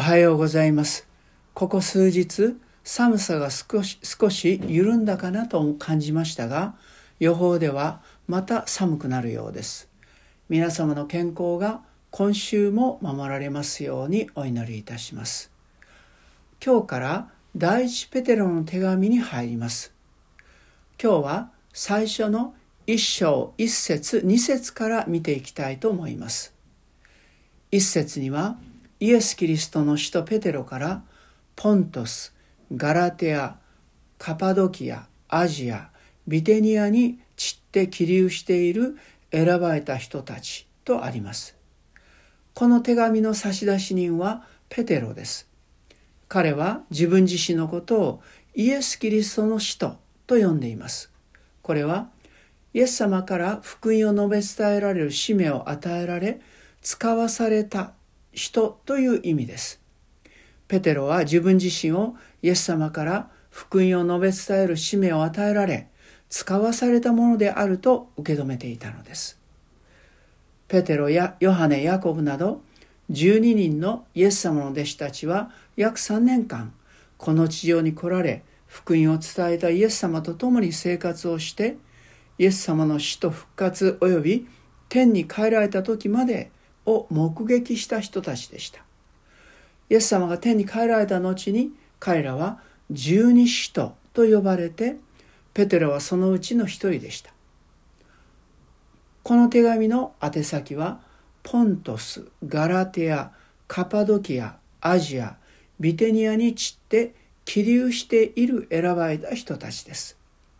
はようございます。ここ数日、寒さが少し緩んだかなと感じましたが、予報ではまた寒くなるようです。皆様の健康が今週も守られますようにお祈りいたします。今日から第一ペテロの手紙に入ります。今日は最初の1章1節2節から見ていきたいと思います。1節には、イエス・キリストの使徒ペテロからポントス、ガラテア、カパドキア、アジア、ビテニアに散って起立している選ばれた人たちとあります。この手紙の差出人はペテロです。彼は自分自身のことをイエス・キリストの使徒と呼んでいます。これはイエス様から福音を述べ伝えられる使命を与えられ、使わされた人という意味です。ペテロは自分自身をイエス様から福音を述べ伝える使命を与えられ、使わされたものであると受け止めていたのです。ペテロやヨハネ、ヤコブなど12人のイエス様の弟子たちは約3年間この地上に来られ、福音を伝えたイエス様と共に生活をして、イエス様の死と復活および天に帰られた時までを目撃した人たちでした。イエス様が天に帰られた後に、彼らは十二使徒と呼ばれて、ペテロはそのうちの一人でした。この手紙の宛先は、ポントス、ガラテア、カパドキア、アジア、ビテニアに散って起立している選ばれた人たちです。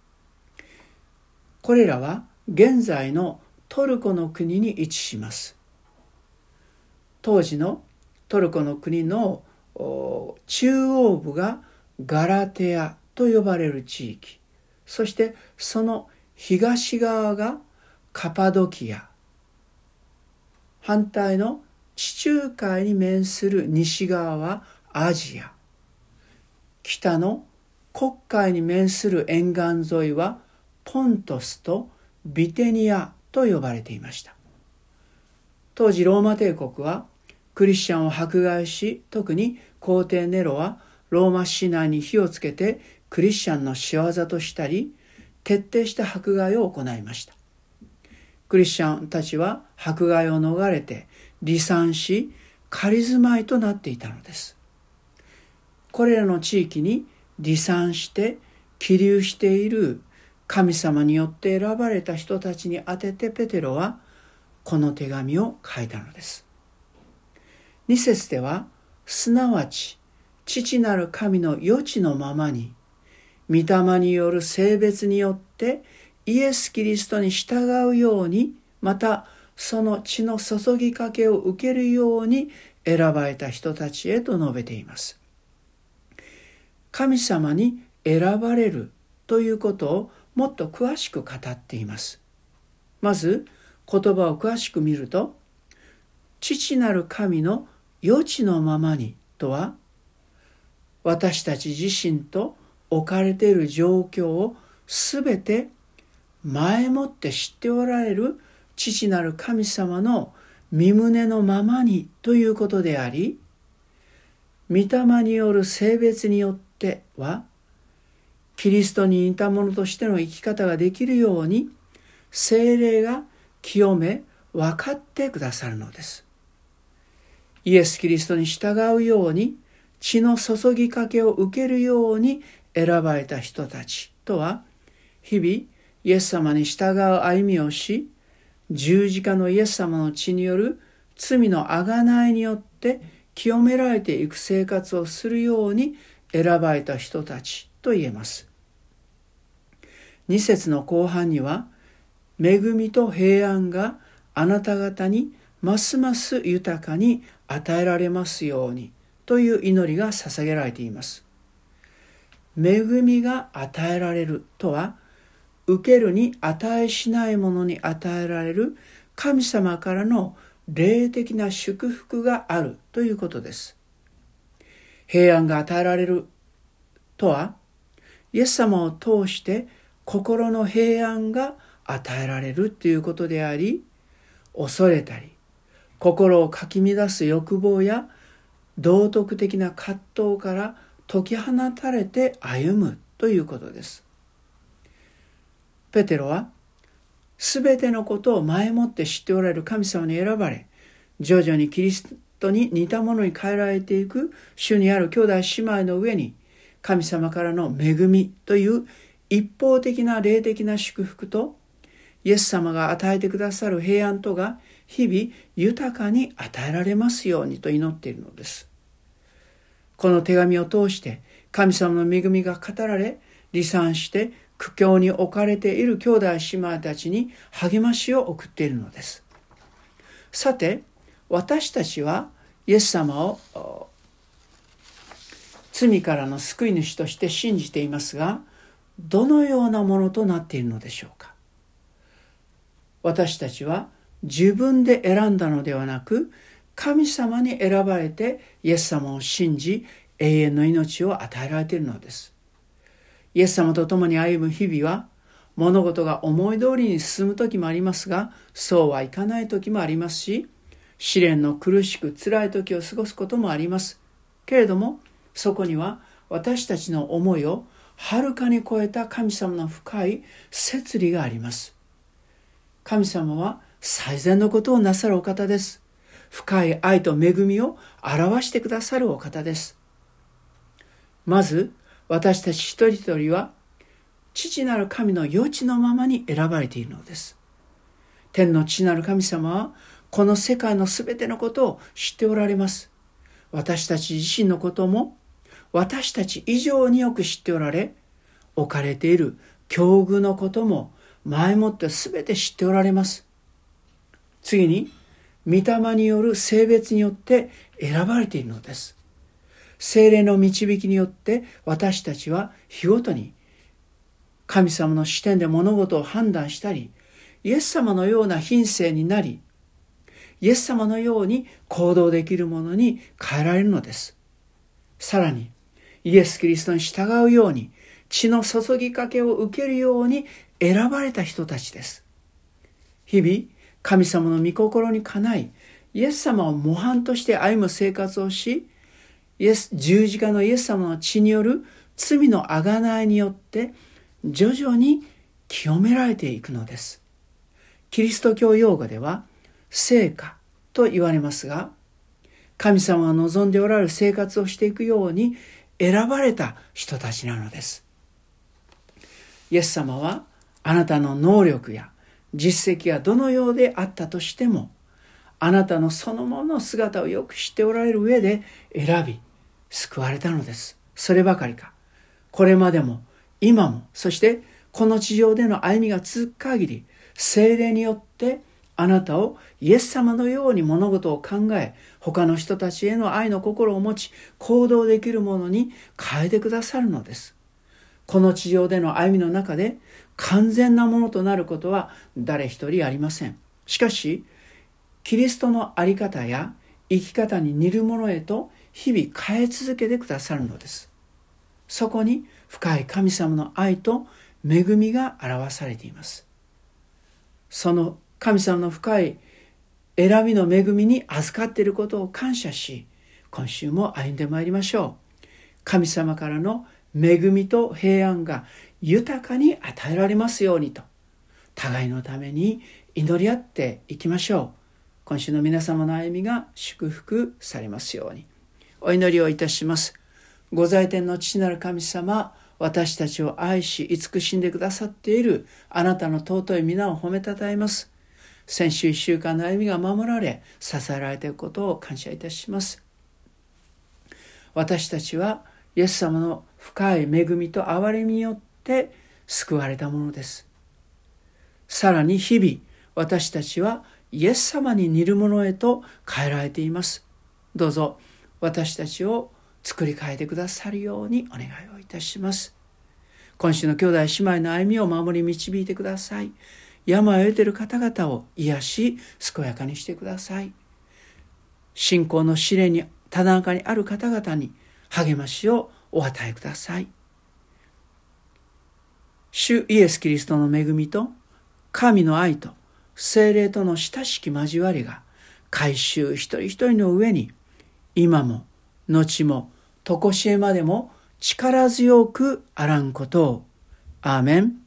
これらは現在のトルコの国に位置します。当時のトルコの国の中央部がガラテアと呼ばれる地域、そしてその東側がカパドキア、反対の地中海に面する西側はアジア、北の黒海に面する沿岸沿いはポントスとビテニアと呼ばれていました。当時ローマ帝国はクリスチャンを迫害し、特に皇帝ネロはローマ市内に火をつけてクリスチャンの仕業としたり、徹底した迫害を行いました。クリスチャンたちは迫害を逃れて離散し、仮住まいとなっていたのです。これらの地域に離散して起立している神様によって選ばれた人たちに宛ててペテロはこの手紙を書いたのです。2節では、すなわち父なる神の余地のままに、御霊による聖別によってイエス・キリストに従うように、またその血の注ぎかけを受けるように選ばれた人たちへと述べています。神様に選ばれるということをもっと詳しく語っています。まず言葉を詳しく見ると、父なる神の余地のままにとは、私たち自身と置かれている状況をすべて前もって知っておられる父なる神様の御胸のままにということであり、御霊による聖別によっては、キリストに似たものとしての生き方ができるように、聖霊が清め分かってくださるのです。イエス・キリストに従うように、血の注ぎかけを受けるように選ばれた人たちとは、日々イエス様に従う歩みをし、十字架のイエス様の血による罪の贖いによって清められていく生活をするように選ばれた人たちと言えます。2節の後半には、恵みと平安があなた方にますます豊かに与えられますようにという祈りが捧げられています。恵みが与えられるとは、受けるに値しないものに与えられる神様からの霊的な祝福があるということです。平安が与えられるとは、イエス様を通して心の平安が与えられるということであり、恐れたり心をかき乱す欲望や道徳的な葛藤から解き放たれて歩むということです。ペテロはすべてのことを前もって知っておられる神様に選ばれ、徐々にキリストに似たものに変えられていく主にある兄弟姉妹の上に、神様からの恵みという一方的な霊的な祝福と、イエス様が与えてくださる平安とが日々豊かに与えられますようにと祈っているのです。この手紙を通して神様の恵みが語られ、離散して苦境に置かれている兄弟姉妹たちに励ましを送っているのです。さて、私たちはイエス様を罪からの救い主として信じていますが、どのようなものとなっているのでしょうか。私たちは自分で選んだのではなく、神様に選ばれてイエス様を信じ、永遠の命を与えられているのです。イエス様と共に歩む日々は、物事が思い通りに進む時もありますが、そうはいかない時もありますし、試練の苦しく辛い時を過ごすこともあります。けれども、そこには私たちの思いをはるかに超えた神様の深い摂理があります。神様は最善のことをなさるお方です。深い愛と恵みを表してくださるお方です。まず、私たち一人一人は、父なる神の余地のままに選ばれているのです。天の父なる神様は、この世界のすべてのことを知っておられます。私たち自身のことも、私たち以上によく知っておられ、置かれている境遇のことも前もってすべて知っておられます。次に、御霊による聖別によって選ばれているのです。聖霊の導きによって私たちは日ごとに神様の視点で物事を判断したり、イエス様のような品性になり、イエス様のように行動できるものに変えられるのです。さらに、イエス・キリストに従うように、血の注ぎかけを受けるように選ばれた人たちです。日々、神様の御心にかない、イエス様を模範として歩む生活をし、十字架のイエス様の血による罪の贖いによって、徐々に清められていくのです。キリスト教用語では、聖化と言われますが、神様が望んでおられる生活をしていくように選ばれた人たちなのです。イエス様はあなたの能力や実績がどのようであったとしても、あなたのそのものの姿をよく知っておられる上で選び、救われたのです。そればかりか、これまでも今も、そしてこの地上での歩みが続く限り、聖霊によってあなたをイエス様のように物事を考え、他の人たちへの愛の心を持ち、行動できるものに変えてくださるのです。この地上での歩みの中で完全なものとなることは誰一人ありません。しかし、キリストの在り方や生き方に似るものへと日々変え続けてくださるのです。そこに深い神様の愛と恵みが表されています。その神様の深い選びの恵みに預かっていることを感謝し、今週も歩んでまいりましょう。神様からの恵みと平安が豊かに与えられますようにと、互いのために祈り合っていきましょう。今週の皆様の歩みが祝福されますように。お祈りをいたします。ご在天の父なる神様、私たちを愛し慈しんでくださっているあなたの尊い皆を褒めたたえます。先週1週間の歩みが守られ、支えられていることを感謝いたします。私たちはイエス様の深い恵みと憐れみによって救われたものです。さらに日々、私たちはイエス様に似るものへと変えられています。どうぞ私たちを作り変えてくださるようにお願いをいたします。今週の兄弟姉妹の歩みを守り導いてください。病を得ている方々を癒し、健やかにしてください。信仰の試練にただ中にある方々に励ましをお与えください。主イエス・キリストの恵みと神の愛と聖霊との親しき交わりが改宗一人一人の上に今も後もとこしえまでも力強くあらんことを。アーメン。